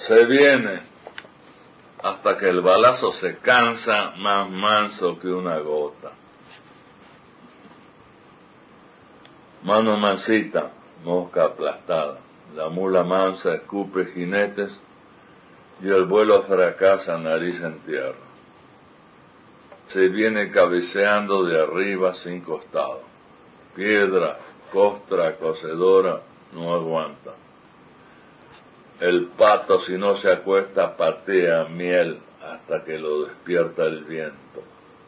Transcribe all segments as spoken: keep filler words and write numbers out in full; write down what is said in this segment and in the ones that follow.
Se viene hasta que el balazo se cansa más manso que una gota. Mano mansita, mosca aplastada, la mula mansa escupe jinetes y el vuelo fracasa nariz en tierra. Se viene cabeceando de arriba sin costado. Piedra, costra, cocedora, no aguanta. El pato, si no se acuesta, patea miel hasta que lo despierta el viento.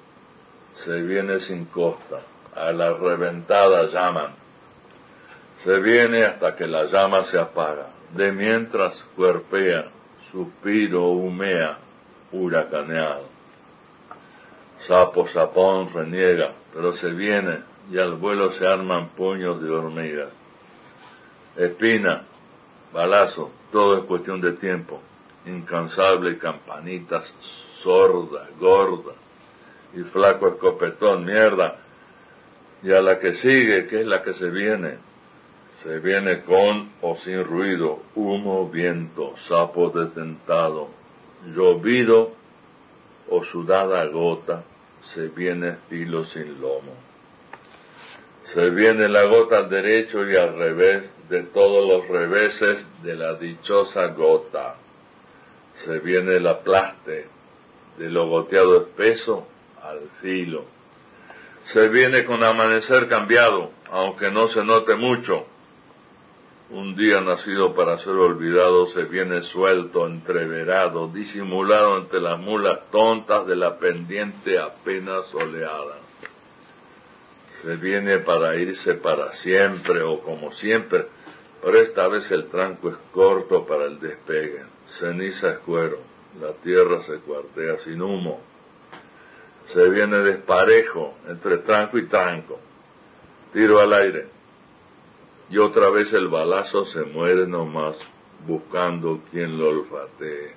Se viene sin costa, a la reventada llaman. Se viene hasta que la llama se apaga. De mientras cuerpea, suspiro humea, huracaneado. Sapo, sapón, reniega, pero se viene y al vuelo se arman puños de hormigas. Espina, balazo, todo es cuestión de tiempo. Incansable campanitas, sorda, gorda, y flaco escopetón, mierda. Y a la que sigue, que es la que se viene, se viene con o sin ruido, humo, viento, sapo detentado, llovido o sudada gota, se viene filo sin lomo. Se viene la gota al derecho y al revés de todos los reveses de la dichosa gota. Se viene el aplaste de lo goteado espeso al filo. Se viene con amanecer cambiado, aunque no se note mucho. Un día nacido para ser olvidado se viene suelto, entreverado, disimulado entre las mulas tontas de la pendiente apenas soleada. Se viene para irse para siempre o como siempre, pero esta vez el tranco es corto para el despegue. Ceniza es cuero, la tierra se cuartea sin humo. Se viene desparejo entre tranco y tranco. Tiro al aire. Y otra vez el balazo se muere nomás, buscando quien lo olfatee.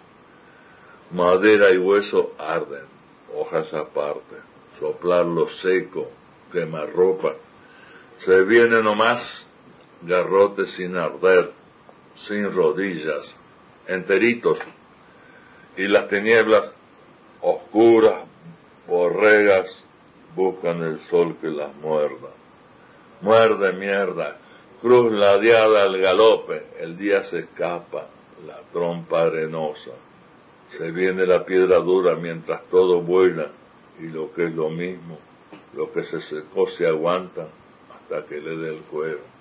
Madera y hueso arden, hojas aparte, soplar lo seco, quemarropa. Se viene nomás, garrote sin arder, sin rodillas, enteritos. Y las tinieblas, oscuras, borregas, buscan el sol que las muerda. Muerde mierda, cruz ladeada al galope, el día se escapa, la trompa arenosa. Se viene la piedra dura mientras todo vuela, y lo que es lo mismo, lo que se secó se aguanta hasta que le dé el cuero.